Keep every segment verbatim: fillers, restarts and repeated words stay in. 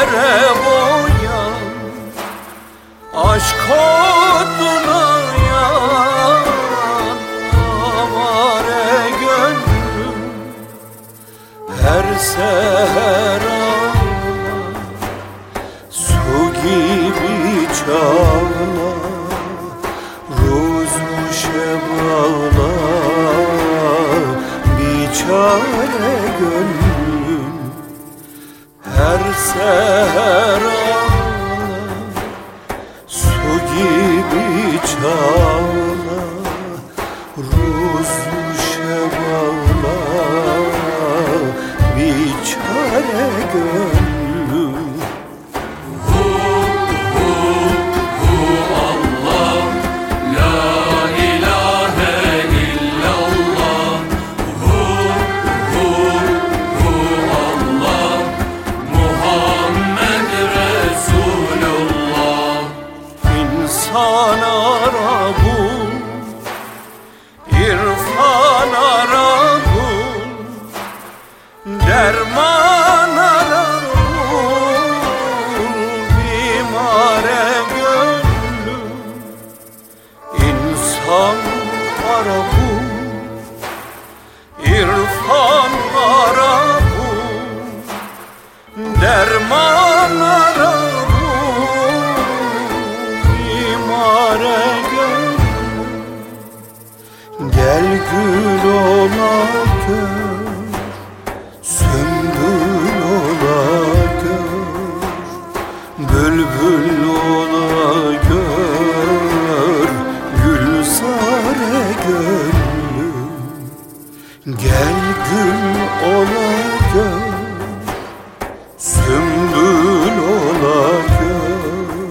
kere boyan, aşk oduna yan, avare gönlüm her seher ağlar, su gibi çağlar, ruzu şebağlar, bir çare gönlüm her seher ağlar, su gibi çağlar, ruzu şebağlar, bir çare gönlüm. İnsan ara bul, irfan ara bul, derman ara bul, bimare gönlüm. İnsan ara bul, irfan ara bul, derman ara bul, gel gül ola gör, sümbül ola gör, bülbül ola gör, gülzare gönlüm. Gel gül ola gör, sümbül ola gör,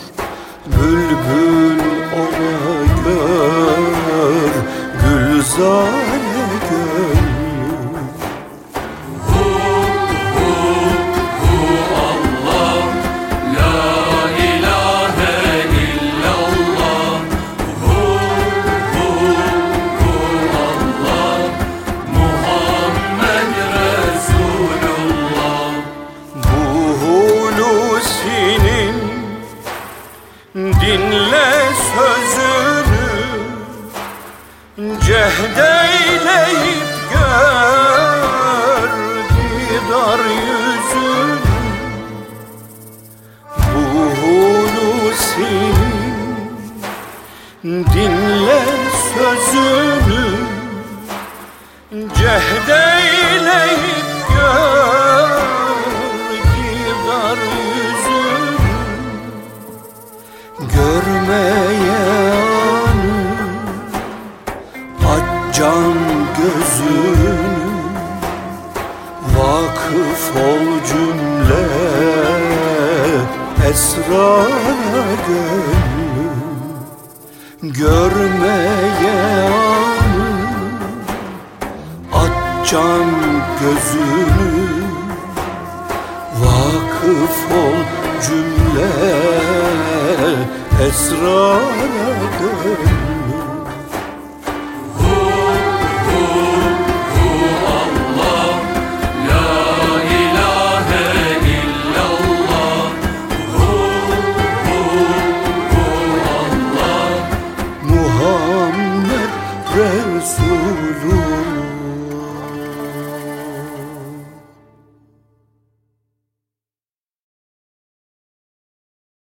bülbül ola gör, gülzare gönlüm. Hu hu hu Allah, la ilahe illallah. Hu hu hu Allah, Muhammed Resulullah. Bu Hulusi'nin dinle sözünü, cehdeyleyip gör didar yüzünü. Bu Hulusi'nin dinle sözünü, cehdeyleyip gör didar yüzünü. Görmeye can gözünü, vakıf ol cümle esrara gönlüm. Görmeye anı, aç can gözünü, vakıf ol cümle esrara gönlüm.